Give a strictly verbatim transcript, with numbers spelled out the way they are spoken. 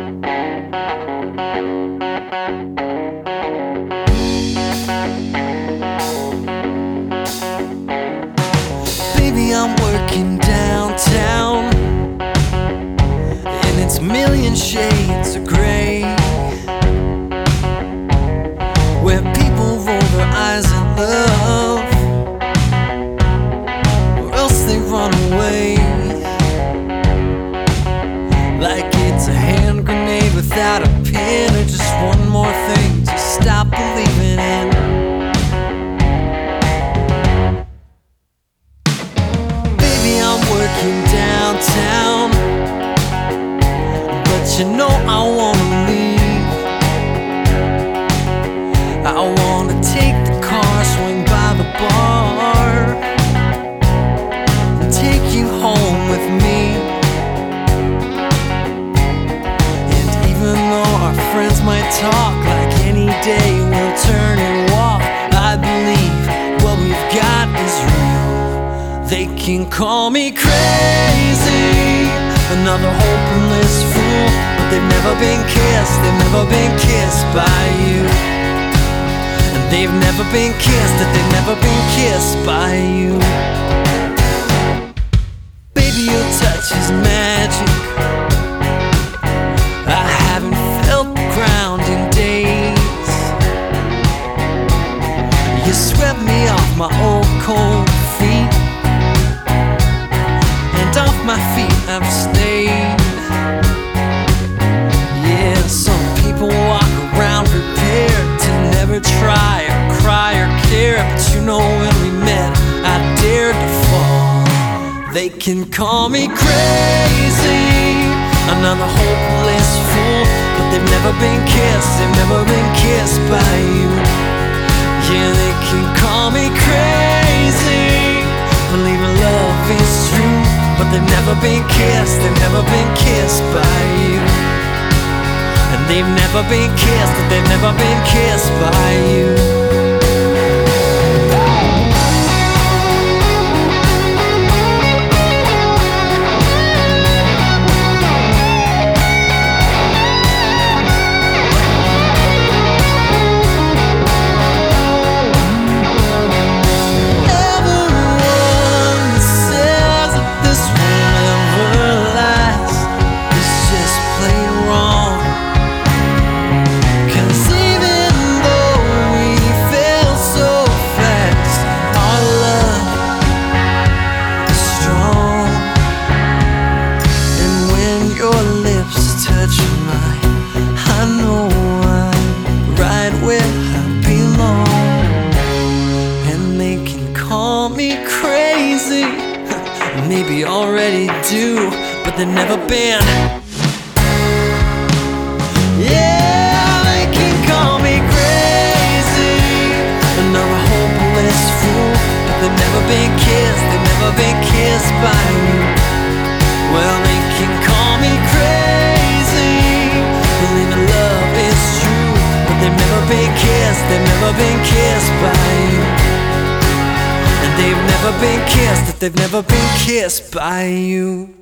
Baby, I'm working downtown, and it's million shades of gray, where people roll their eyes at love, or else they run away, like it's a hand grenade without a pin, or just one more thing to stop believing in. Working downtown, but you know I wanna leave. I wanna take the car, swing by the bar, and take you home with me. And even though our friends might talk, like any day we'll turn and walk, I believe what we've got is real. They can call me crazy, another hopeless fool, but they've never been kissed, they've never been kissed by you. And they've never been kissed, that they've never been kissed by you. Baby, your touch is magic, I haven't felt the ground in days. You swept me off my old cold feet, off my feet I've stayed. Yeah, some people walk around prepared to never try or cry or care, but you know when we met I dared to fall. They can call me crazy, another hopeless fool, but they've never been kissed, they've never been kissed by you. Yeah, they can call me crazy, believing love is true, but they've never been kissed, they've never been kissed by you. And they've never been kissed, that they've never been kissed by you. Crazy, maybe already do, but they've never been. Yeah, they can call me crazy, another hopeless fool, but they've never been kissed, they've never been kissed by you. Well, they can call me crazy, believing love is true, but they've never been kissed, they've never been kissed by you. They've never been kissed, that they've never been kissed by you.